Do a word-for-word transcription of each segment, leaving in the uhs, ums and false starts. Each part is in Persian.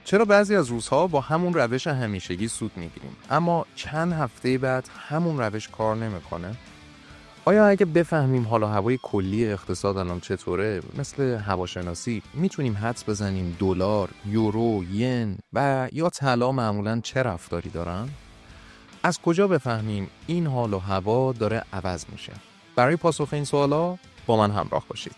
چرا بعضی از روزها با همون روش همیشگی سود میگیریم اما چند هفته بعد همون روش کار نمیکنه؟ آیا اگه بفهمیم حال و هوای کلی اقتصاد الان چطوره، مثل هواشناسی، میتونیم حدس بزنیم دلار، یورو، ین و یا طلا معمولاً چه رفتاری دارن؟ از کجا بفهمیم این حال و هوا داره عوض میشه؟ برای پاسخ این سوالا با من همراه باشید.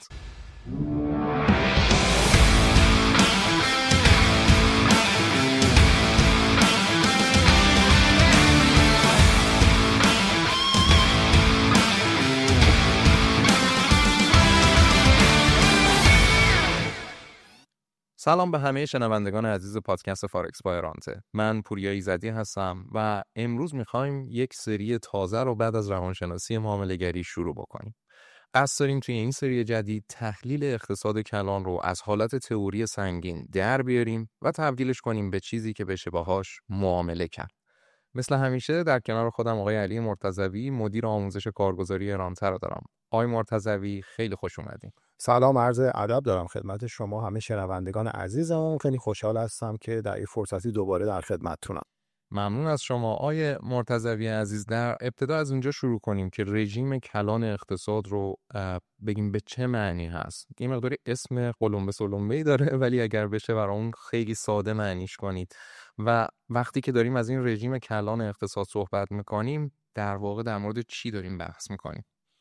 سلام به همه شنوندگان عزیز پادکست فارکس با ارانته. من پوریا ایزدی هستم و امروز میخوایم یک سری تازه رو بعد از روانشناسی معامله‌گری شروع بکنیم. قصد داریم توی این سری جدید تحلیل اقتصاد کلان رو از حالت تئوری سنگین در بیاریم و تبدیلش کنیم به چیزی که بشه باهاش معامله کرد. مثل همیشه در کنار خودم آقای علی مرتضوی، مدیر آموزش کارگزاری ارانته رو دارم. آقای مرتضوی خیلی خوش اومدین. سلام، عرض ادب دارم خدمت شما همه شنوندگان عزیزم. خیلی خوشحال هستم که در این فرصتی دوباره در خدمتتونم. ممنون از شما آقای مرتضوی عزیز. در ابتدا از اونجا شروع کنیم که رژیم کلان اقتصاد رو بگیم به چه معنی هست. این مقداری اسم قلمبه سلمبه‌ای داره ولی اگر بشه برامون خیلی ساده معنیش کنید و وقتی که داریم از این رژیم کلان اقتصاد صحبت میکنیم در واقع در مورد چی داریم بحث میکنیم؟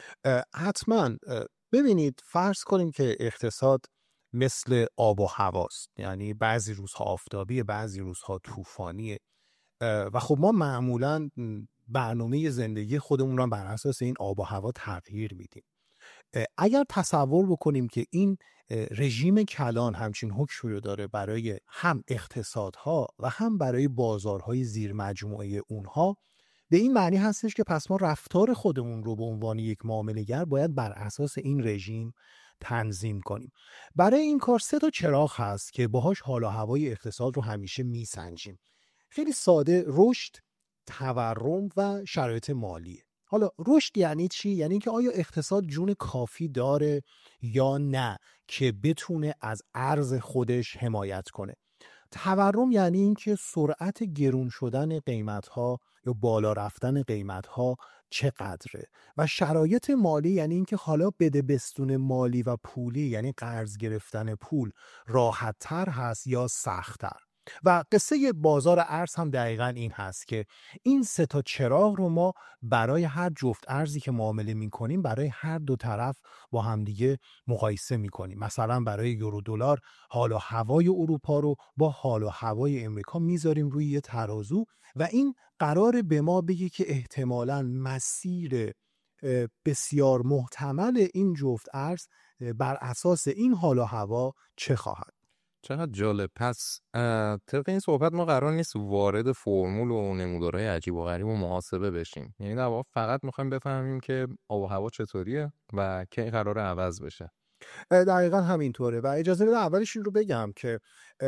حتما ببینید، فرض کنیم که اقتصاد مثل آب و هواست، یعنی بعضی روزها آفتابی، بعضی روزها طوفانیه و خب ما معمولاً برنامه زندگی خودمون رو بر اساس این آب و هوا تغییر میدیم. اگر تصور بکنیم که این رژیم کلان همچین حکمی رو داره برای هم اقتصادها و هم برای بازارهای زیر مجموعه اونها، به این معنی هستش که پس ما رفتار خودمون رو به عنوان یک معامله‌گر باید بر اساس این رژیم تنظیم کنیم. برای این کار سه تا چراغ هست که باهاش حال و هوای اقتصاد رو همیشه میسنجیم. خیلی ساده: رشد، تورم و شرایط مالی. حالا رشد یعنی چی؟ یعنی اینکه آیا اقتصاد جون کافی داره یا نه که بتونه از ارز خودش حمایت کنه. تورم یعنی اینکه سرعت گرون شدن قیمت‌ها یا بالا رفتن قیمت‌ها چقدره. و شرایط مالی یعنی اینکه حالا بده بستون مالی و پولی، یعنی قرض گرفتن پول، راحت‌تر هست یا سخت‌تر. و قصه بازار ارز هم دقیقاً این هست که این سه تا چراغ رو ما برای هر جفت ارزی که معامله می‌کنیم برای هر دو طرف با همدیگه مقایسه می‌کنیم. مثلا برای یورو دلار حال و هوای اروپا رو با حال و هوای امریکا میذاریم روی یه ترازو و این قراره به ما بگه که احتمالاً مسیر بسیار محتمل این جفت ارز بر اساس این حال و هوا چه خواهد. چقدر جالب. پس طبق این صحبت ما قرار نیست وارد فرمول و نمودارهای عجیب و غریب و محاسبه بشیم. یعنی در واقع فقط میخوایم بفهمیم که آب و هوا چطوریه و کی قراره عوض بشه. دقیقا همینطوره. و اجازه بده اولش این رو بگم که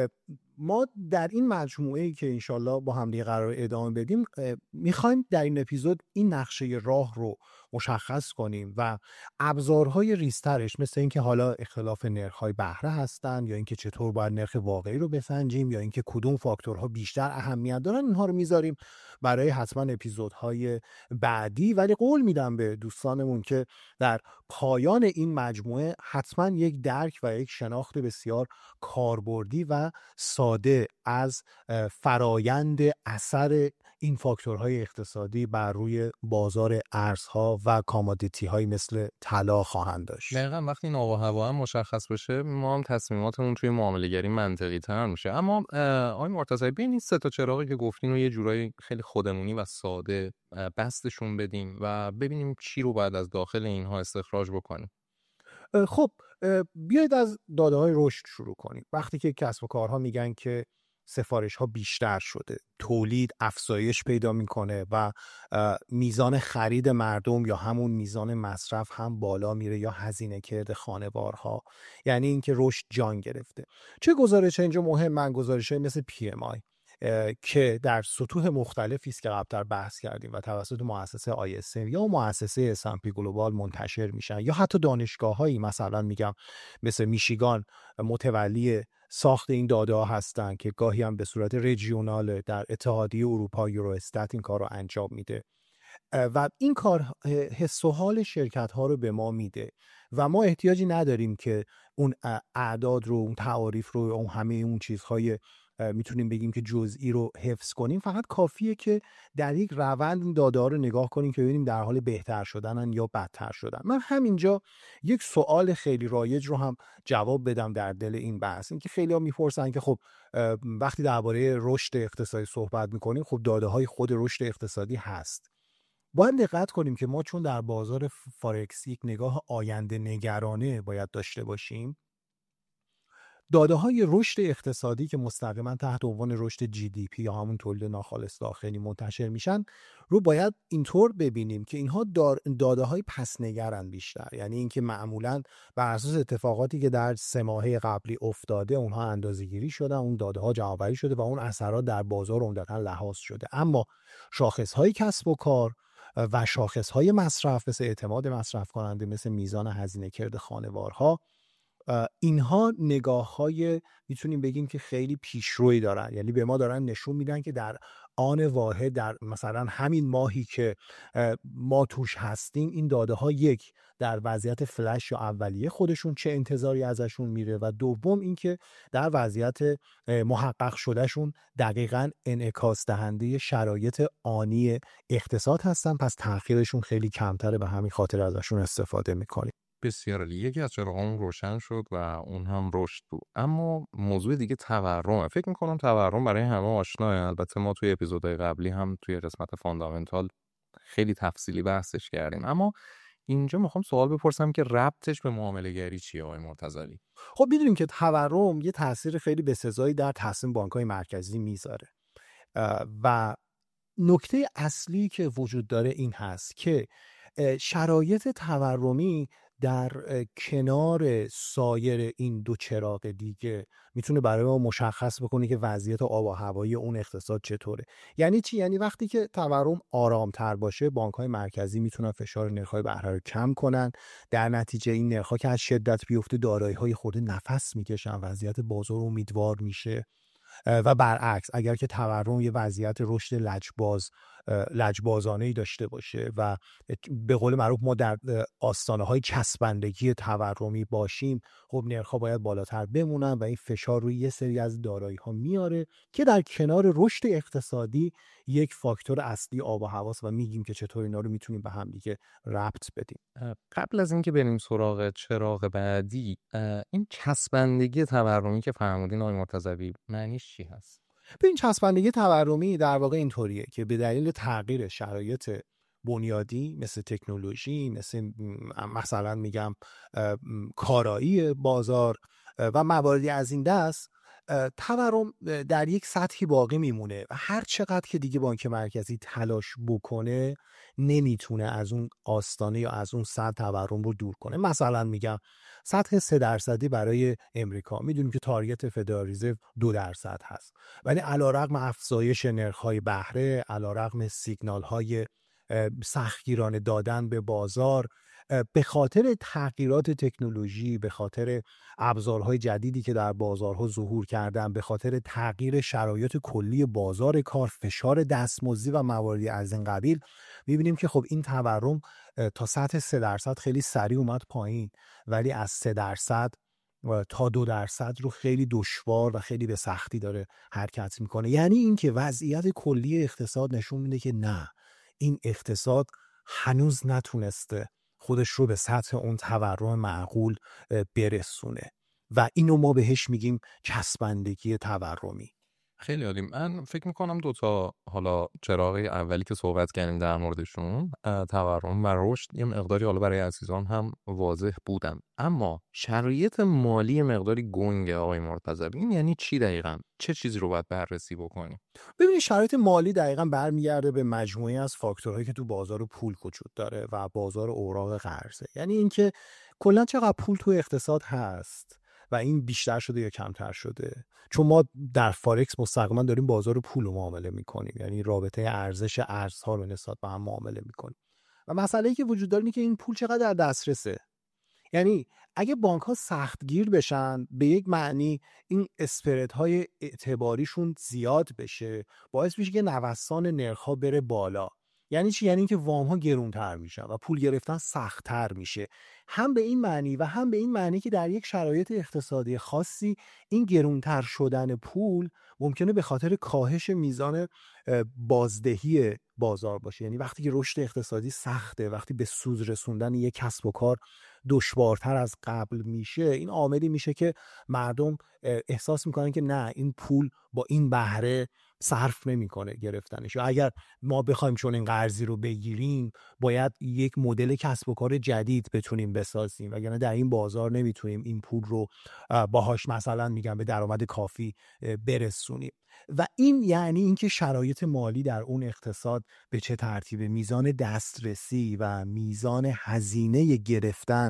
ما در این مجموعه‌ای که انشالله با هم دیگه قرار ادامه بدیم میخوایم در این اپیزود این نقشه راه رو مشخص کنیم و ابزارهای ریزترش، مثل اینکه حالا اختلاف نرخ‌های بهره هستن یا اینکه چطور باید نرخ واقعی رو بسنجیم یا اینکه کدوم فاکتورها بیشتر اهمیت دارن، اینها رو میذاریم برای حتما اپیزودهای بعدی. ولی قول میدم به دوستانمون که در پایان این مجموعه حتما یک درک و یک شناخت بسیار کاربردی و ساده از فرایند اثر این فاکتورهای اقتصادی بر روی بازار ارزها و کامادیتی های مثل طلا خواهند داشت. دقیقاً وقتی این آب و هوا هم مشخص بشه ما هم تصمیماتمون توی معامله گری منطقی تر میشه. اما آقای مرتضوی، ببین این سه تا چراغی که گفتین رو یه جورایی خیلی خودمونی و ساده بستشون بدیم و ببینیم چی رو باید از داخل اینها استخراج بکنیم. خب بیایید از داده های رشد شروع کنیم. وقتی که کسب و کارها میگن که سفارش ها بیشتر شده، تولید افزایش پیدا میکنه و میزان خرید مردم یا همون میزان مصرف هم بالا میره یا هزینه کرده خانوارها، یعنی اینکه رشد جان گرفته. چه گزارش اینجا مهم؟ من گزارش‌های مثل پی ام آی که در سطوح مختلفی است که قبلتر بحث کردیم و توسط مؤسسه آی اس ام یا مؤسسه اس اند پی گلوبال منتشر میشن، یا حتی دانشگاه‌هایی مثلا میگم مثل میشیگان متولی ساخت این داده ها هستن که گاهی هم به صورت رژیونال در اتحادیه اروپا یوروستات این کار رو انجام میده و این کار حس و حال شرکت ها رو به ما میده و ما احتیاجی نداریم که اون اعداد رو، اون تعاریف رو، اون همه اون چیزهای میتونیم بگیم که جزئی رو حفظ کنیم. فقط کافیه که در یک روند این داده ها رو نگاه کنیم که ببینیم در حال بهتر شدنن یا بدتر شدن. من همینجا یک سوال خیلی رایج رو هم جواب بدم در دل این بحث، این که خیلی ها میپرسن که خب وقتی درباره رشد اقتصادی صحبت میکنیم، خب داده های خود رشد اقتصادی هست. باید دقت کنیم که ما چون در بازار فارکس یک نگاه آینده نگرانه باید داشته باشیم، داده های رشد اقتصادی که مستقیما تحت عنوان رشد جی دی پی یا همون تولید ناخالص داخلی منتشر میشن رو باید اینطور ببینیم که اینها داده های پس نگرن بیشتر، یعنی اینکه معمولا بر اساس اتفاقاتی که در سه ماهه قبلی افتاده اونها اندازه‌گیری شدن، اون داده ها جمع‌آوری شده و اون اثرات در بازار عمدتاً لحاظ شده. اما شاخص های کسب و کار و شاخص های مصرف مثل اعتماد مصرف کننده، مثل میزان هزینه کرد خانوارها، اینها نگاه های میتونیم بگیم که خیلی پیشروی دارن، یعنی به ما دارن نشون میدن که در آن واحد، در مثلا همین ماهی که ما توش هستیم، این داده ها یک در وضعیت فلش یا اولیه خودشون چه انتظاری ازشون میره و دوم اینکه در وضعیت محقق شدهشون دقیقاً انعکاس دهنده شرایط آنی اقتصاد هستن، پس تأخیرشون خیلی کمتره، به همین خاطر ازشون استفاده میکنیم. بسیار عالی. یکی از چراغامون روشن شد و اون هم رشد بود. اما موضوع دیگه تورمه. فکر میکنم تورم برای همه آشناه. البته ما توی اپیزودهای قبلی هم توی قسمت فاندامنتال خیلی تفصیلی بحثش کردیم، اما اینجا میخوام سوال بپرسم که ربطش به معامله گری چیه آقای مرتضوی؟ خب میدونیم که تورم یه تاثیر خیلی بسزایی در تصمیم بانک‌های مرکزی میذاره و نکته اصلی که وجود داره این هست که شرایط تورمی در کنار سایر این دو چراغ دیگه میتونه برای ما مشخص بکنه که وضعیت آب و هوایی اون اقتصاد چطوره. یعنی چی؟ یعنی وقتی که تورم آرامتر باشه، بانک‌های مرکزی میتونن فشار نرخ‌های بهره رو کم کنن، در نتیجه این نرخ‌ها که از شدت بیفته دارایی‌های خود نفس میکشن، وضعیت بازار امیدوار میشه و برعکس اگر که تورم یه وضعیت رشد لجباز لجبازانه‌ای داشته باشه و به قول معروف ما در آستانه‌های چسبندگی تورمی باشیم، خب نرخ‌ها باید بالاتر بمونن و این فشار روی یه سری از دارایی‌ها میاره که در کنار رشد اقتصادی یک فاکتور اصلی آب و هواست و میگیم که چطور اینا رو میتونیم به هم دیگه ربط بدیم. قبل از اینکه بریم سراغ چراغ بعدی، این چسبندگی تورمی که فرمودین آقای مرتضوی معنیش چی هست؟ به این چسبندگی تورمی در واقع اینطوریه که به دلیل تغییر شرایط بنیادی مثل تکنولوژی، مثل مثلا میگم کارایی بازار و مواردی از این دست، تورم در یک سطحی باقی میمونه و هر چقدر که دیگه بانک مرکزی تلاش بکنه نمیتونه از اون آستانه یا از اون سطح تورم رو دور کنه. مثلا میگم سطح سه درصدی برای امریکا، میدونیم که تارگت فدرال رزرو دو درصد هست، ولی علیرغم افزایش نرخ‌های بهره، علیرغم سیگنال‌های سختگیرانه دادن به بازار، به خاطر تغییرات تکنولوژی، به خاطر ابزارهای جدیدی که در بازارها ظهور کردن، به خاطر تغییر شرایط کلی بازار کار، فشار دستمزدی و مواردی از این قبیل، می‌بینیم که خب این تورم تا سطح سه درصد خیلی سریع اومد پایین، ولی از سه درصد تا دو درصد رو خیلی دشوار و خیلی به سختی داره حرکت میکنه. یعنی اینکه وضعیت کلی اقتصاد نشون میده که نه، این اقتصاد هنوز نتونسته خودش رو به سطح اون تورم معقول برسونه و اینو ما بهش میگیم چسبندگی تورمی. خیلی عالی. من فکر میکنم دوتا حالا چراغ اولی که صحبت کردیم در موردشون، تورم و رشد، یه مقداری حالا برای عزیزان هم واضح بودن، اما شرایط مالی مقداری گنگه آقای مرتضوی. این یعنی چی دقیقاً؟ چه چیزی رو باید بررسی بکنیم؟ ببینید شرایط مالی دقیقاً برمیگرده به مجموعی از فاکتورهایی که تو بازار پول وجود داره و بازار اوراق قرضه. یعنی اینکه کلاً چقدر پول تو اقتصاد هست و این بیشتر شده یا کمتر شده، چون ما در فارکس مستقیما داریم بازار پول رو معامله میکنیم، یعنی رابطه ارزش ارزها رو نسبت به هم معامله میکنیم و مسئله‌ای که وجود داره اینه که این پول چقدر در دسترسه. یعنی اگه بانک ها سختگیر بشن، به یک معنی این اسپرد های اعتباریشون زیاد بشه، باعث میشه که نوسان نرخ ها بره بالا. یعنی چی؟ یعنی اینکه وام ها گرونتر میشن و پول گرفتن سخت‌تر میشه. هم به این معنی و هم به این معنی که در یک شرایط اقتصادی خاصی این گرونتر شدن پول ممکنه به خاطر کاهش میزان بازدهی بازار باشه. یعنی وقتی که رشد اقتصادی سخته، وقتی به سود رسوندن یک کسب و کار دشوارتر از قبل میشه، این عاملی میشه که مردم احساس میکنن که نه، این پول با این بهره صرف نمیکنه گرفتنش، یا اگر ما بخوایم چون این قرضی رو بگیریم باید یک مدل کسب و کار جدید بتونیم بسازیم، وگرنه در این بازار نمیتونیم این پول رو باهاش مثلا میگم به درآمد کافی برسونیم. و این یعنی اینکه شرایط مالی در اون اقتصاد به چه ترتیبه، میزان دسترسی و میزان هزینه گرفتن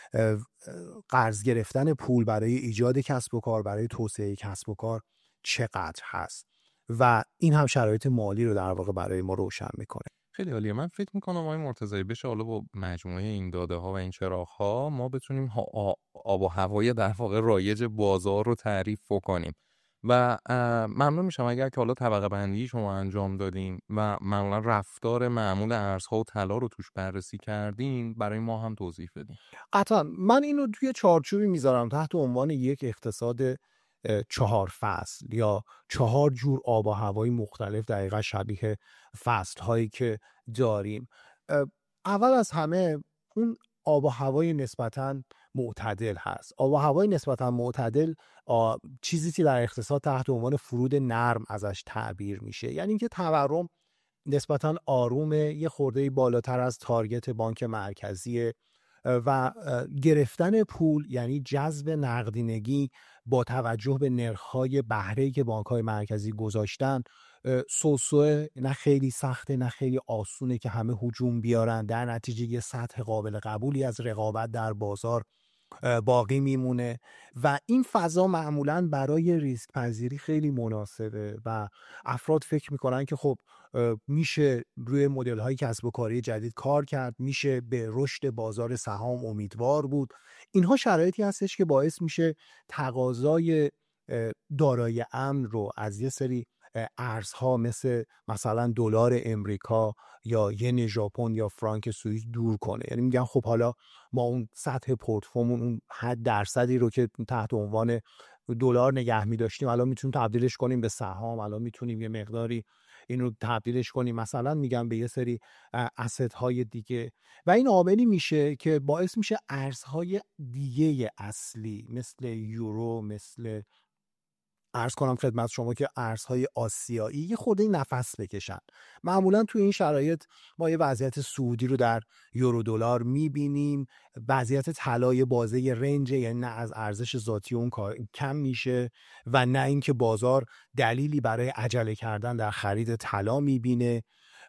قرض گرفتن پول برای ایجاد کسب و کار، برای توسعه کسب و کار چقدر هست، و این هم شرایط مالی رو در واقع برای ما روشن میکنه. خیلی عالیه. من فکر میکنم آقای مرتضوی بشه حالا با مجموعه این داده ها و این چراغ ها ما بتونیم آب و هوای در واقع رایج بازار رو تعریف کنیم. و ممنون میشم اگر که حالا طبقه بندی شما انجام دادین و معمولا رفتار معمول ارزها و طلا رو توش بررسی کردین، برای ما هم توضیح بدین. قطعا من اینو توی چارچوبی میذارم تحت عنوان یک اقتصاد چهار فصل یا چهار جور آب و هوای مختلف، دقیقا شبیه فصل هایی که داریم. اول از همه اون آب و هوای نسبتاً معتدل هست. آب و هوای نسبتاً معتدل چیزی که در اقتصاد تحت عنوان فرود نرم ازش تعبیر میشه، یعنی اینکه تورم نسبتاً آرومه، یه خورده بالاتر از تارگت بانک مرکزی، و گرفتن پول یعنی جذب نقدینگی با توجه به نرخ‌های بهره‌ای که بانک‌های مرکزی گذاشتن سوسوه، نه خیلی سخته نه خیلی آسونه که همه هجوم بیارن، در نتیجه یه سطح قابل قبولی از رقابت در بازار باقی میمونه و این فضا معمولاً برای ریسک پذیری خیلی مناسبه و افراد فکر میکنن که خب میشه روی مدل های کسب و کاری جدید کار کرد، میشه به رشد بازار سهام امیدوار بود. اینها شرایطی هستش که باعث میشه تقاضای دارایی امن رو از یه سری ارزها مثل مثلا دلار امریکا یا ین ژاپن یا فرانک سوئیس دور کنه. یعنی میگن خب حالا ما اون سطح پورتفولیومون، اون حد درصدی رو که تحت عنوان دلار نگه می‌داشتیم الان میتونیم تبدیلش کنیم به سهام، الان میتونیم یه مقداری این رو تبدیلش کنیم مثلا میگم به یه سری اسید های دیگه، و این عاملی میشه که باعث میشه ارزهای دیگه اصلی مثل یورو، مثل عرض کنم خدمت شما که ارزهای آسیایی یه خورده نفس بکشن. معمولا توی این شرایط ما یه وضعیت صعودی رو در یورو دلار میبینیم، وضعیت طلای بازه رنج، یعنی نه از ارزش ذاتی اون کم میشه و نه اینکه بازار دلیلی برای عجله کردن در خرید طلا میبینه،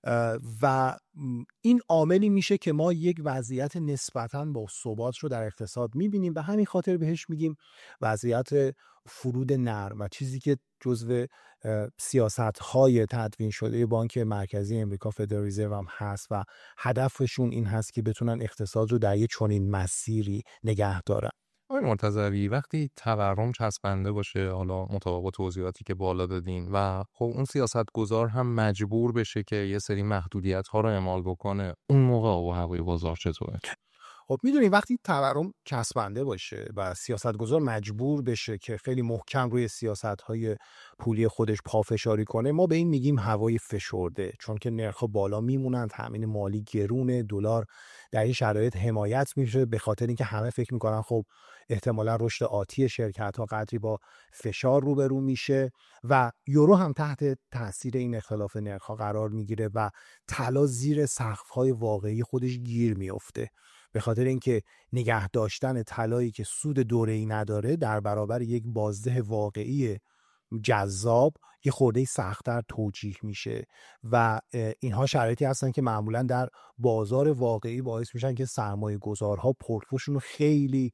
و این عاملی میشه که ما یک وضعیت نسبتاً با ثبات رو در اقتصاد میبینیم و همین خاطر بهش میگیم وضعیت فرود نرم، و چیزی که جزو سیاست‌های تدوین شده بانک مرکزی امریکا فدرال رزرو هم هست و هدفشون این هست که بتونن اقتصاد رو در یک چنین مسیری نگه دارن. آقای مرتضوی، وقتی تورم چسبنده باشه، حالا مطابق با توضیحاتی که بالا دادین، و خب اون سیاستگزار هم مجبور بشه که یه سری محدودیت‌ها رو اعمال بکنه، اون موقع آب و هوای بازار چطوره؟ خب میدونید وقتی تورم چسبنده باشه و سیاستگزار مجبور بشه که خیلی محکم روی سیاست‌های پولی خودش پافشاری کنه، ما به این میگیم هوای فشرده، چون که نرخ‌ها بالا میمونن، تامین مالی گرونه، دلار در این شرایط حمایت میشه به خاطر اینکه همه فکر میکنن خب احتمالا رشد آتی شرکت‌ها قدری با فشار روبرو میشه، و یورو هم تحت تاثیر این اختلاف نرخ‌ها قرار میگیره و طلا زیر سقف‌های واقعی خودش گیر میفته، به خاطر اینکه نگه داشتن طلایی که سود دوره‌ای نداره در برابر یک بازده واقعی جذاب یه خورده سخت‌تر توجیه میشه، و اینها شرایطی هستن که معمولا در بازار واقعی باعث میشن که سرمایه گذارها پورتفولیوشون رو خیلی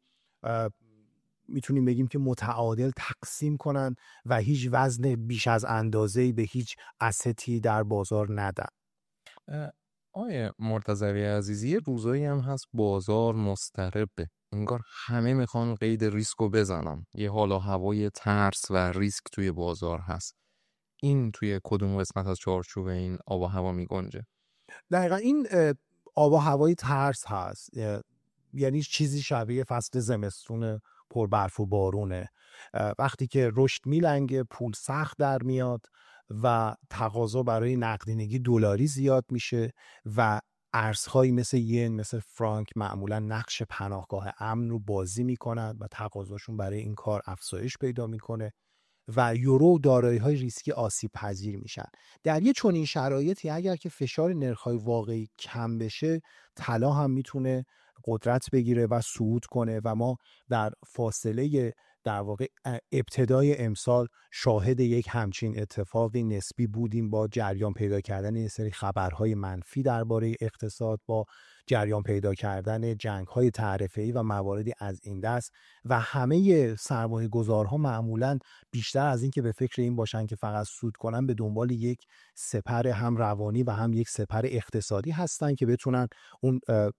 میتونیم بگیم که متعادل تقسیم کنن و هیچ وزن بیش از اندازه‌ای به هیچ استی در بازار ندن. آقای مرتضوی عزیزی، یه روزایی هم هست بازار مضطربه، انگار همه میخوان قید ریسک رو بزنم. یه حال و هوای ترس و ریسک توی بازار هست. این توی کدوم قسمت از چارچوب این آب و هوا میگنجه؟ دقیقا این آب و هوای ترس هست، یعنی چیزی شبیه فصل زمستون پر برف و بارونه. وقتی که رشد میلنگه، پول سخت در میاد و تقاضا برای نقدینگی دلاری زیاد میشه و ارزهایی مثل ین، مثل فرانک معمولا نقش پناهگاه امن رو بازی میکنند و تقاضاشون برای این کار افزایش پیدا میکنه و یورو و دارایی‌های ریسکی آسیب پذیر میشن. در یه چنین شرایطی اگر که فشار نرخ‌های واقعی کم بشه، طلا هم میتونه قدرت بگیره و صعود کنه و ما در فاصله در واقع ابتدای امسال شاهد یک همچین اتفاقی نسبی بودیم، با جریان پیدا کردن یه سری خبرهای منفی درباره اقتصاد، با جریان پیدا کردن جنگ‌های تعرفه‌ای و مواردی از این دست و همه سرمایه‌گذارها معمولاً بیشتر از این که به فکر این باشن که فقط سود کنن، به دنبال یک سپر هم روانی و هم یک سپر اقتصادی هستن که بتونن اون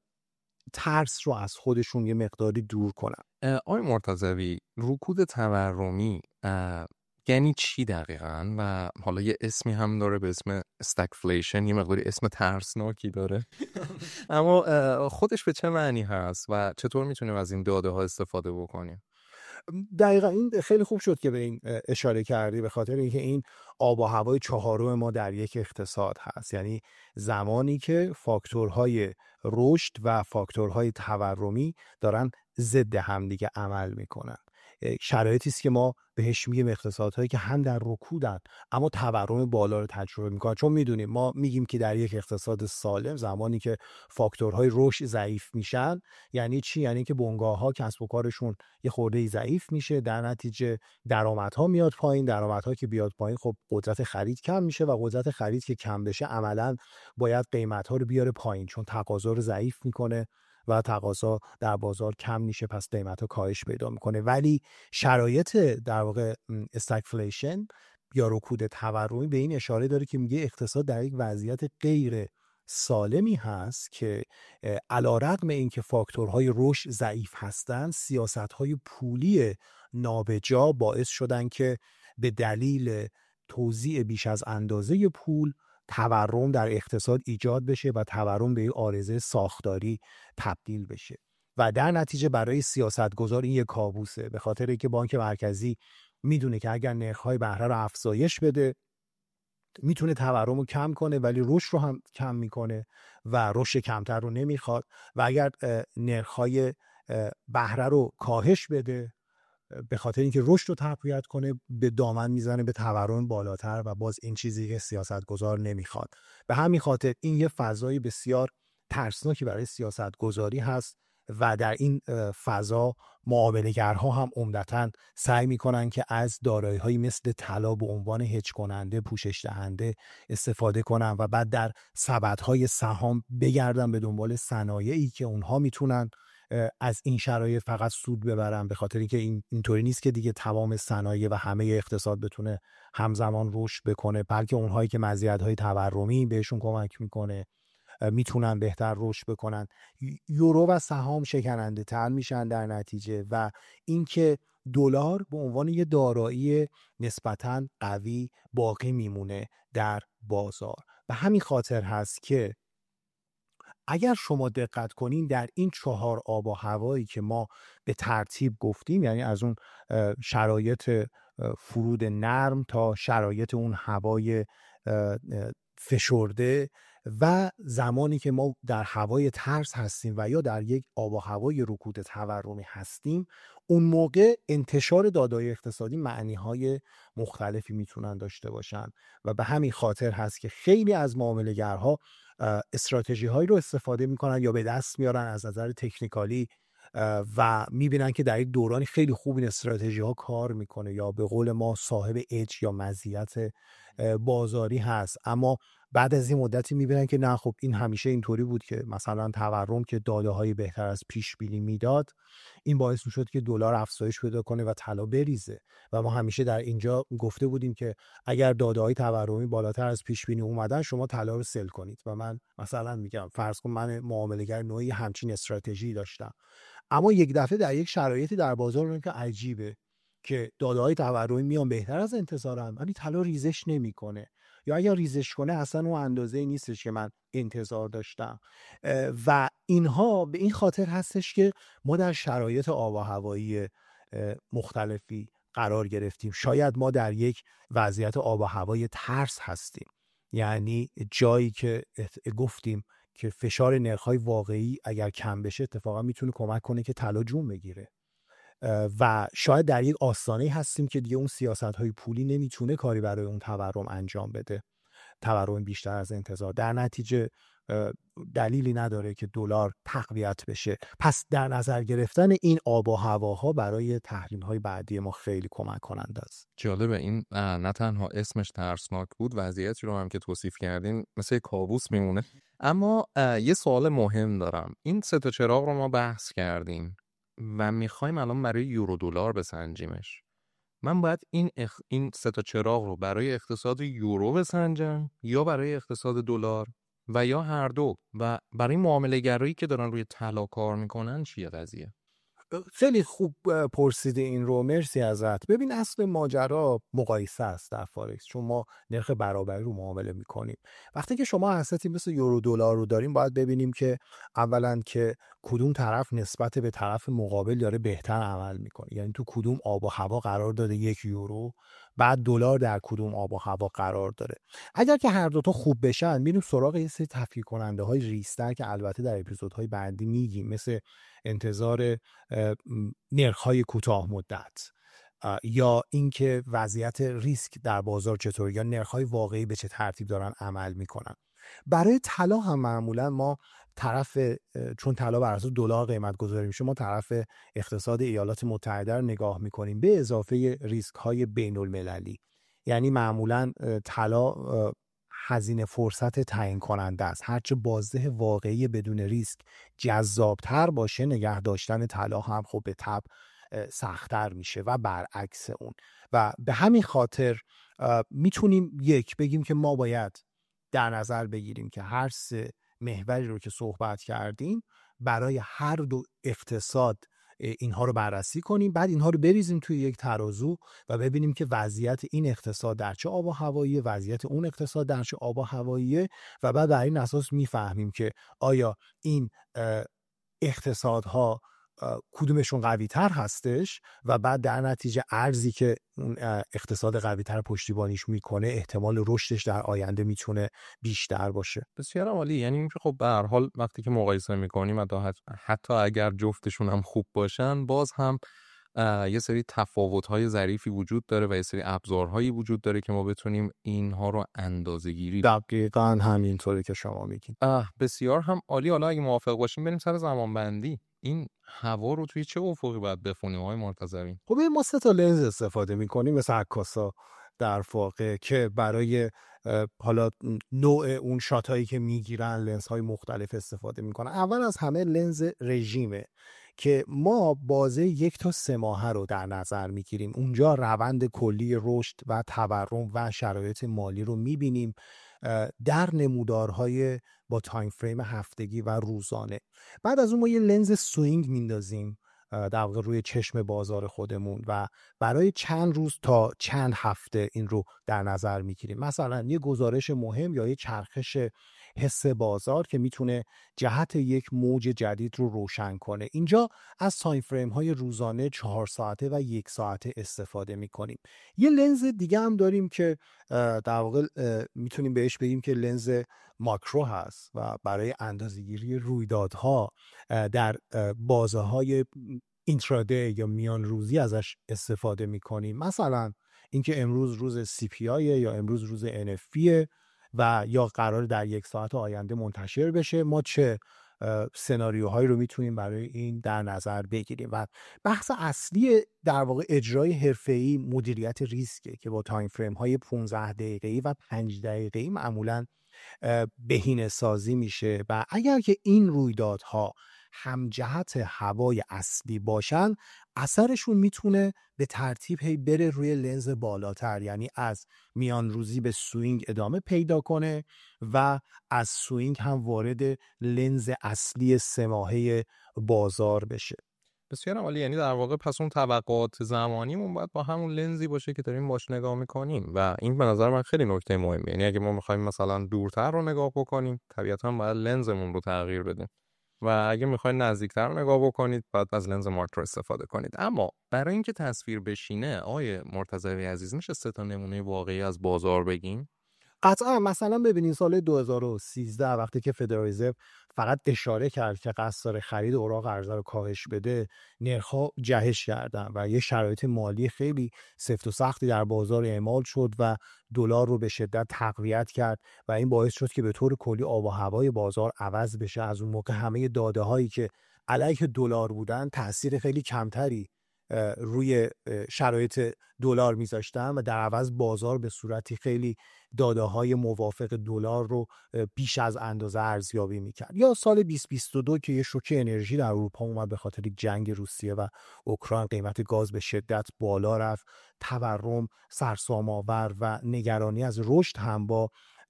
ترس رو از خودشون یه مقداری دور کنن. آقای مرتضوی، رکود تورمی یعنی چی دقیقاً؟ و حالا یه اسمی هم داره به اسم استگفلیشن، یه مقداری اسم ترسناکی داره. اما خودش به چه معنی هست و چطور میتونیم از این داده ها استفاده بکنیم؟ دقیقا این خیلی خوب شد که به این اشاره کردی، به خاطر اینکه این آب و هوای چهارم ما در یک اقتصاد هست. یعنی زمانی که فاکتورهای رشد و فاکتورهای تورمی دارن ضد همدیگه عمل میکنن. شرایطی است که ما بهش میگیم اقتصادهایی که هم در رکودن اما تورم بالا رو تجربه میکنن. چون میدونیم، ما میگیم که در یک اقتصاد سالم زمانی که فاکتورهای رشد ضعیف میشن، یعنی چی؟ یعنی که بنگاه‌ها کسب و کارشون یه خورده ضعیف میشه، در نتیجه درآمدها میاد پایین. درآمدها که بیاد پایین، خب قدرت خرید کم میشه و قدرت خرید که کم بشه عملاً باید قیمت‌ها رو بیاره پایین، چون تقاضا رو ضعیف میکنه و تقاضا در بازار کم میشه، پس قیمت‌ها کاهش پیدا میکنه. ولی شرایط در واقع استگفلیشن یا رکود تورمی به این اشاره داره که میگه اقتصاد در یک وضعیت غیر سالمی هست که علیرغم اینکه فاکتورهای رشد ضعیف هستند، سیاست‌های پولی نابجا باعث شدن که به دلیل توزیع بیش از اندازه پول تورم در اقتصاد ایجاد بشه و تورم به یک عارضه ساختاری تبدیل بشه و در نتیجه برای سیاستگزار این یک کابوسه، به خاطر اینکه بانک مرکزی میدونه که اگر نرخ‌های بهره رو افزایش بده میتونه تورم رو کم کنه ولی رشد رو هم کم میکنه و رشد کمتر رو نمیخواد، و اگر نرخ‌های بهره رو کاهش بده به خاطر اینکه رشد رو تقویت کنه، به دامن میزنه به تورم بالاتر و باز این چیزی که سیاستگزار نمیخواد. به همین خاطر این یه فضای بسیار ترسناکی برای سیاستگزاری هست و در این فضا معامله‌گرها هم عمدتاً سعی میکنن که از دارایی‌هایی مثل طلا به عنوان هج کننده، پوشش دهنده استفاده کنن و بعد در سبدهای سهام بگردن به دنبال صنایعی که اونها میتونن از این شرایط فقط سود ببرن، به خاطر اینکه این اینطوری نیست که دیگه تمام صنایع و همه اقتصاد بتونه همزمان رشد بکنه، بلکه اونهایی که مزیت‌های تورمی بهشون کمک میکنه میتونن بهتر رشد بکنن. یورو و سهام شکننده تر میشن در نتیجه و اینکه دلار به عنوان یه دارایی نسبتاً قوی باقی میمونه در بازار. به همین خاطر هست که اگر شما دقت کنین در این چهار آب و هوایی که ما به ترتیب گفتیم، یعنی از اون شرایط فرود نرم تا شرایط اون هوای فشرده و زمانی که ما در هوای ترس هستیم و یا در یک آب و هوای رکود تورمی هستیم، اون موقع انتشار داده‌های اقتصادی معنی‌های مختلفی میتونن داشته باشن و به همین خاطر هست که خیلی از معامله‌گرها استراتژی هایی رو استفاده میکنن یا به دست میارن از نظر تکنیکالی و میبینن که در یک دورانی خیلی خوب این استراتژی ها کار میکنه یا به قول ما صاحب اج یا مزیت بازاری هست، اما بعد از این مدتی میبینن که نه خب این همیشه اینطوری بود که مثلا تورم که داده‌های بهتر از پیش بینی میداد، این باعث میشد که دلار افزایش پیدا کنه و طلا بریزه. و ما همیشه در اینجا گفته بودیم که اگر داده‌های تورمی بالاتر از پیش بینی اومدن شما طلا رو سل کنید. و من مثلا میگم فرض کن من معامله‌گر نوعی همچین استراتژی داشتم، اما یک دفعه در یک شرایطی در بازار میبینم که عجیبه که داده‌های تورمی میان بهتر از انتظارم ولی طلا ریزش نمیکنه، یا اگر ریزش کنه اصلا اون اندازه‌ای نیستش که من انتظار داشتم. و اینها به این خاطر هستش که ما در شرایط آب و هوایی مختلفی قرار گرفتیم. شاید ما در یک وضعیت آب و هوای ترس هستیم، یعنی جایی که گفتیم که فشار نرخ‌های واقعی اگر کم بشه اتفاقا میتونه کمک کنه که طلا جون بگیره. و شاید در یک آستانه‌ای هستیم که دیگه اون سیاست‌های پولی نمیتونه کاری برای اون تورم انجام بده، تورم بیشتر از انتظار، در نتیجه دلیلی نداره که دلار تقویت بشه. پس در نظر گرفتن این آب و هواها برای تحریم‌های بعدی ما خیلی کمک کننده است. جالبه، این نه تنها اسمش ترسناک بود، وضعیتی رو هم که توصیف کردین مثل کابوس میمونه. اما یه سوال مهم دارم. این سه تا چراغ رو ما بحث کردیم و میخوایم الان برای یورو دلار بسنجیمش. من باید این اخ... این سه تا چراغ رو برای اقتصاد یورو بسنجم یا برای اقتصاد دلار و یا هر دو؟ و برای معامله گرایی که دارن روی طلا کار میکنن چیه قضیه؟ خیلی خوب پرسیده این رو، مرسی ازت. ببین اصل ماجرا مقایسه است در فارکس، چون ما نرخ برابری رو معامله میکنیم. وقتی که شما استی مثل یورو دلار رو داریم باید ببینیم که اولا که کدوم طرف نسبت به طرف مقابل داره بهتر عمل میکنه، یعنی تو کدوم آب و هوا قرار داده یک یورو، بعد دلار در کدوم آب و هوا قرار داره. اگر که هر دوتا خوب بشن میریم سراغ یه سری تفکیک کننده های ریستر که البته در اپیزودهای بعدی میگیم، مثل انتظار نرخ‌های کوتاه مدت یا اینکه وضعیت ریسک در بازار چطور، یا نرخ‌های واقعی به چه ترتیب دارن عمل میکنن. برای طلا هم معمولا ما طرف، چون طلا بر اساس دلار قیمت گذاری میشه، ما طرف اقتصاد ایالات متحده رو نگاه میکنیم به اضافه ریسک های بین المللی. یعنی معمولا طلا هزینه فرصت تعیین کننده است. هرچه بازده واقعی بدون ریسک جذابتر باشه، نگه داشتن طلا هم خب به تبع سخت‌تر میشه و برعکس اون. و به همین خاطر میتونیم یک بگیم که ما باید در نظر بگیریم که هر سه محوری رو که صحبت کردیم برای هر دو اقتصاد اینها رو بررسی کنیم، بعد اینها رو بریزیم توی یک ترازو و ببینیم که وضعیت این اقتصاد در چه آب و هوایی، وضعیت اون اقتصاد در چه آب و هوایی، و بعد بر این اساس میفهمیم که آیا این اقتصادها کدومشون قوی تر هستش و بعد در نتیجه ارزی که اون اقتصاد قوی تر پشتیبانیش میکنه احتمال رشدش در آینده میتونه بیشتر باشه. بسیار عالی. یعنی اینکه خب به هر حال وقتی که مقایسه میکنیم حتی اگر جفتشون هم خوب باشن باز هم یه سری تفاوت‌های ظریفی وجود داره و یه سری ابزارهایی وجود داره که ما بتونیم اینها رو اندازه‌گیری. دقیقاً همینطوری که شما میگید. بسیار هم عالی. حالا اگه موافق باشیم بریم سر زمانبندی. این هوا رو توی چه افقی باید بفونیم آقای مرتضوی؟ خب ما سه تا لنز استفاده میکنیم مثل عکاسا در واقع که برای حالا نوع اون شاتایی که میگیرن لنزهای مختلف استفاده میکنن. اول از همه لنز رژیمه که ما بازه یک تا سه ماهه رو در نظر میگیریم. اونجا روند کلی رشد و تورم و شرایط مالی رو میبینیم در نمودارهای با تایم فریم هفتگی و روزانه. بعد از اون ما یه لنز سوینگ میندازیم در واقع روی چشم بازار خودمون و برای چند روز تا چند هفته این رو در نظر میگیریم. مثلا یه گزارش مهم یا یه چرخش حس بازار که میتونه جهت یک موج جدید رو روشن کنه. اینجا از تایم فریم های روزانه چهار ساعته و یک ساعته استفاده میکنیم. یه لنز دیگه هم داریم که در واقع میتونیم بهش بگیم که لنز ماکرو هست و برای اندازه‌گیری رویدادها در بازه های اینترادی یا میان روزی ازش استفاده میکنیم. مثلا اینکه امروز روز سی پی آی یا امروز روز ان اف پی و یا قرار در یک ساعت آینده منتشر بشه، ما چه سناریوهایی رو میتونیم برای این در نظر بگیریم. و بحث اصلی در واقع اجرای حرفه‌ای مدیریت ریسکه که با تایم فریم های پانزده دقیقه‌ای و پنج دقیقه‌ای معمولاً بهینه سازی میشه و اگر که این رویدادها هم جهت هوای اصلی باشن، اثرشون میتونه به ترتیب هی بره روی لنز بالاتر، یعنی از میان روزی به سوینگ ادامه پیدا کنه و از سوینگ هم وارد لنز اصلی سه ماهه بازار بشه. بسیار عالی. یعنی در واقع پس اون توقعات زمانیمون باید با همون لنزی باشه که داریم باش نگاه میکنیم و این به نظر من خیلی نکته مهمه. یعنی اگه ما میخوایم مثلا دورتر رو نگاه بکنیم، طبیعتاً باید لنزمون رو تغییر بدیم و اگه میخواین نزدیکتر رو نگاه بکنید، باید از لنز ماکرو استفاده کنید. اما برای اینکه تصویر بشینه، آقای مرتضوی عزیز، میشه سه تا نمونه واقعی از بازار بگیم؟ قطعا. مثلا ببینید سال دو هزار و سیزده وقتی که فدرال رزرو فقط اشاره کرد که قصد داره خرید اوراق قرضه رو کاهش بده، نرخ‌ها جهش کردن و یه شرایط مالی خیلی سفت و سختی در بازار اعمال شد و دلار رو به شدت تقویت کرد و این باعث شد که به طور کلی آب و هوای بازار عوض بشه. از اون موقع همه داده هایی که علیه دلار بودن تأثیر خیلی کمتری روی شرایط دلار میذاشتن و در عوض بازار به صورتی خیلی داده های موافق دلار رو بیش از اندازه ارزیابی میکرد. یا سال بیست بیست و دو که یه شوک انرژی در اروپا اومد به خاطر جنگ روسیه و اوکراین، قیمت گاز به شدت بالا رفت، تورم سرسام آور و نگرانی از رشد هم با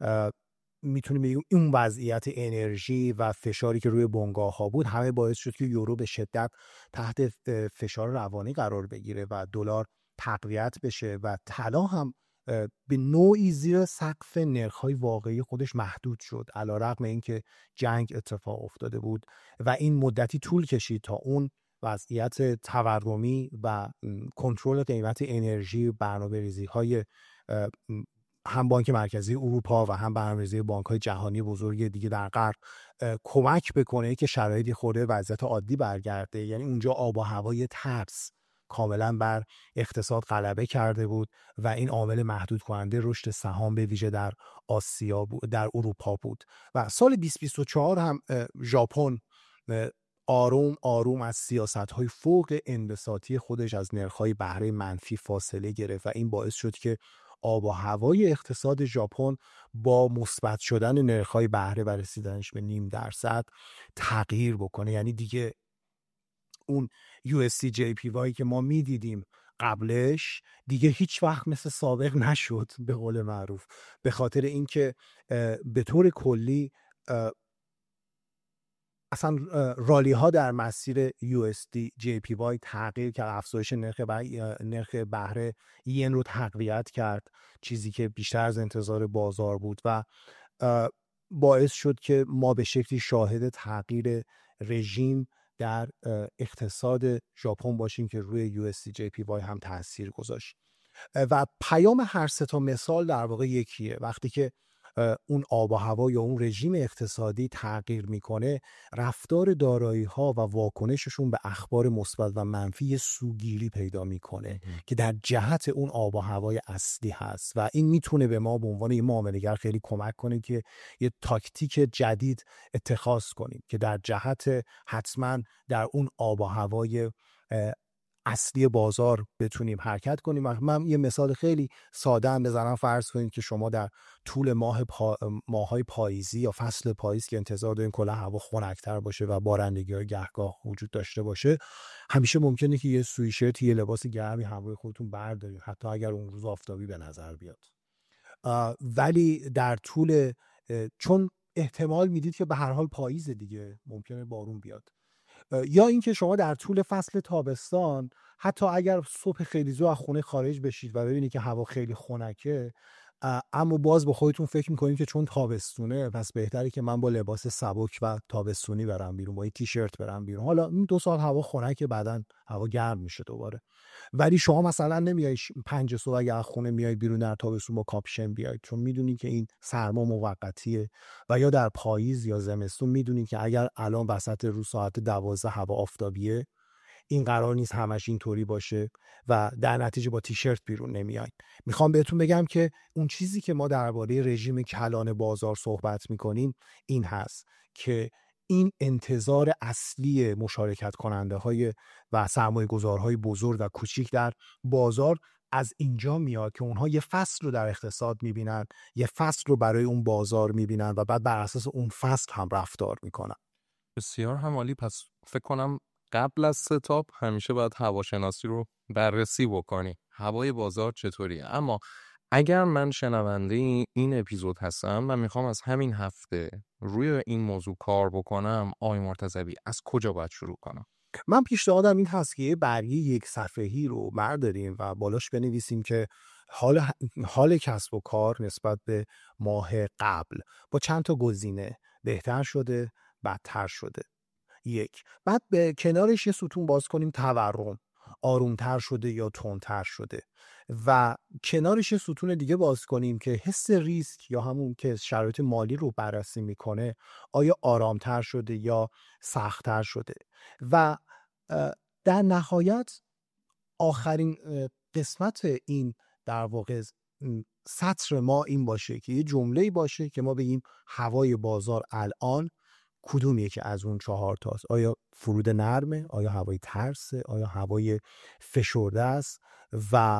میتونیم بگیم اون وضعیت انرژی و فشاری که روی بنگاه ها بود، همه باعث شد که یورو به شدت تحت فشار روانی قرار بگیره و دلار تقویت بشه و طلا هم به نوعی زیر سقف نرخ‌های واقعی خودش محدود شد، علیرغم اینکه جنگ اتفاق افتاده بود و این مدتی طول کشید تا اون وضعیت تورمی و کنترل قیمت انرژی، برنامه‌ریزی‌های هم بانک مرکزی اروپا و هم برنامه‌ریزی بانک‌های جهانی بزرگ دیگه در غرب کمک بکنه که شرایطی خورده وضعیت عادی برگرده. یعنی اونجا آب و هوای ترس کاملا بر اقتصاد غلبه کرده بود و این عامل محدود کننده رشد سهام به ویژه در آسیا بود، در اروپا بود. و سال بیست بیست و چهار هم ژاپن آروم آروم از سیاست‌های فوق انبساطی خودش از نرخ‌های بهره منفی فاصله گرفت و این باعث شد که آب و هوای اقتصاد ژاپن با مثبت شدن نرخ‌های بهره و رسیدنش به نیم درصد تغییر بکنه. یعنی دیگه اون یو اس دی جی پی وای که ما میدیدیم قبلش دیگه هیچ وقت مثل سابق نشد به قول معروف، به خاطر اینکه به طور کلی اصلا رالی ها در مسیر یو اس دی جی پی وای تغییر کرد، افزایش نرخ نرخ بهره ین رو تقویت کرد، چیزی که بیشتر از انتظار بازار بود و باعث شد که ما به شکلی شاهد تغییر رژیم در اقتصاد ژاپن باشیم که روی یو اس دی جی پی وای هم تاثیر گذاشت. و پیام هر سه تا مثال در واقع یکیه. وقتی که اون آب و هوا یا اون رژیم اقتصادی تغییر میکنه، رفتار دارایی ها و واکنششون به اخبار مثبت و منفی سوگیری پیدا میکنه که در جهت اون آب و هوای اصلی هست و این میتونه به ما به عنوان یه معامله‌گر خیلی کمک کنه که یه تاکتیک جدید اتخاذ کنیم که در جهت حتما در اون آب و هوای اصلی بازار بتونیم حرکت کنیم. من یه مثال خیلی ساده هم بزنم. فرض کنید که شما در طول ماه پا... ماهای پاییزی یا فصل پاییز که انتظار دارین کلا هوا خنک‌تر باشه و بارندگی گهگاه وجود داشته باشه، همیشه ممکنه که یه سویشرت، یه لباس گرمی همراه خودتون بردارید، حتی اگر اون روز آفتابی به نظر بیاد. ولی در طول چون احتمال میدید که به هر حال پاییز دیگه ممکنه بارون بیاد، یا اینکه شما در طول فصل تابستان حتی اگر صبح خیلی زود از خونه خارج بشید و ببینید که هوا خیلی خنکه، اما باز با خودتون فکر میکنید که چون تابستونه پس بهتره که من با لباس سبک و تابستونی برم بیرون، با یه تیشرت برم بیرون. حالا این دو سال هوا خنکه، بعدن هوا گرم میشه دوباره، ولی شما مثلا نمیای پنج صبح اگه از خونه میای بیرون در تابستون با کاپشن بیاید، چون میدونید که این سرما موقتیه. و یا در پاییز یا زمستون میدونید که اگر الان وسط روز ساعت دوازده هوا آفتابیه، این قرار نیست همش اینطوری باشه و در نتیجه با تیشرت بیرون نمیاید. میخوام بهتون بگم که اون چیزی که ما درباره رژیم کلان بازار صحبت میکنیم این هست که این انتظار اصلی مشارکت کننده های و سرمایه گذارهای بزرگ و کوچیک در بازار از اینجا میاد که اونها یه فصل رو در اقتصاد میبینن، یه فصل رو برای اون بازار میبینن و بعد بر اساس اون فصل هم رفتار میکنن. بسیار هم عالی. پس فکر کنم قبل از ستاپ همیشه باید هواشناسی رو بررسی بکنی، هوای بازار چطوریه. اما اگر من شنونده این اپیزود هستم و میخوام از همین هفته روی این موضوع کار بکنم، آقای مرتضوی از کجا باید شروع کنم؟ من پیشنهادم این هست که یه برگه یک صفحه‌ای رو برداریم و بالاش بنویسیم که حال حال کسب و کار نسبت به ماه قبل با چند تا گزینه بهتر شده، بدتر شده. یک. بعد به کنارش یه ستون باز کنیم تورم، آرومتر شده یا تندتر شده، و کنارش یه ستون دیگه باز کنیم که حس ریسک یا همون که شرایط مالی رو بررسی میکنه آیا آرامتر شده یا سختتر شده. و در نهایت آخرین قسمت این در واقع سطر ما این باشه که یه جمله‌ای باشه که ما بگیم هوای بازار الان کدوم یکی از اون چهار تاست؟ آیا فرود نرمه؟ آیا هوای ترسه؟ آیا هوای فشرده است؟ و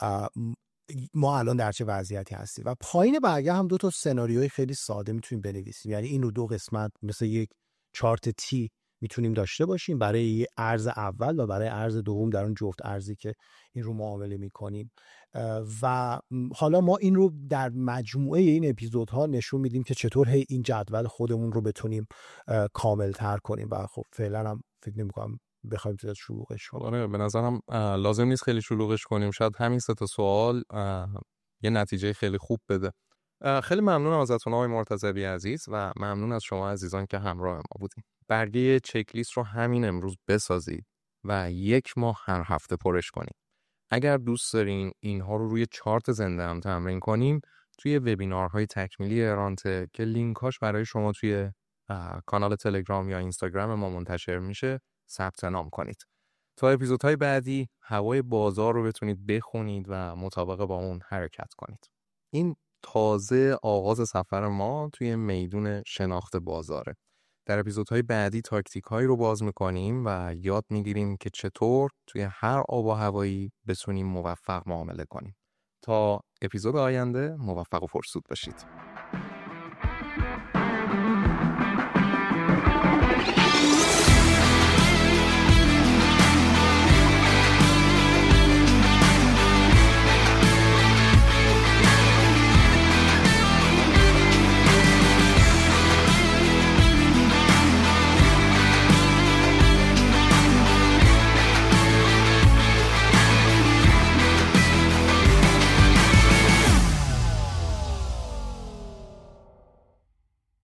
ما الان در چه وضعیتی هستیم؟ و پایین برگه هم دو تا سناریوی خیلی ساده میتونیم بنویسیم. یعنی این رو دو قسمت مثل یک چارت تی میتونیم داشته باشیم برای یه ارز اول و برای ارز دوم در اون جفت ارزی که این رو معامله میکنیم. و حالا ما این رو در مجموعه این اپیزودها نشون میدیم که چطور هی این جدول خودمون رو بتونیم کامل تر کنیم. و خب فعلا هم فکر نمی‌کنم بخوایم زیاد شلوغش کنیم. آره، به نظرم لازم نیست خیلی شلوغش کنیم. شاید همین سه تا سوال یه نتیجه خیلی خوب بده. خیلی ممنونم ازتون آقای مرتضوی عزیز و ممنون از شما عزیزان که همراه ما بودیم. برگه چک لیست رو همین امروز بسازید و یک ماه هر هفته پرش کنید. اگر دوست دارین اینها رو روی چارت زنده هم تمرین کنیم، توی وبینارهای تکمیلی ارانته که لینکاش برای شما توی کانال تلگرام یا اینستاگرام ما منتشر میشه ثبت نام کنید تا اپیزودهای بعدی هوای بازار رو بتونید بخونید و مطابق با اون حرکت کنید. این تازه آغاز سفر ما توی میدون شناخت بازاره. در اپیزودهای بعدی تاکتیک هایی رو باز میکنیم و یاد میگیریم که چطور توی هر آب و هوایی بتونیم موفق معامله کنیم. تا اپیزود آینده موفق و فرسود باشید.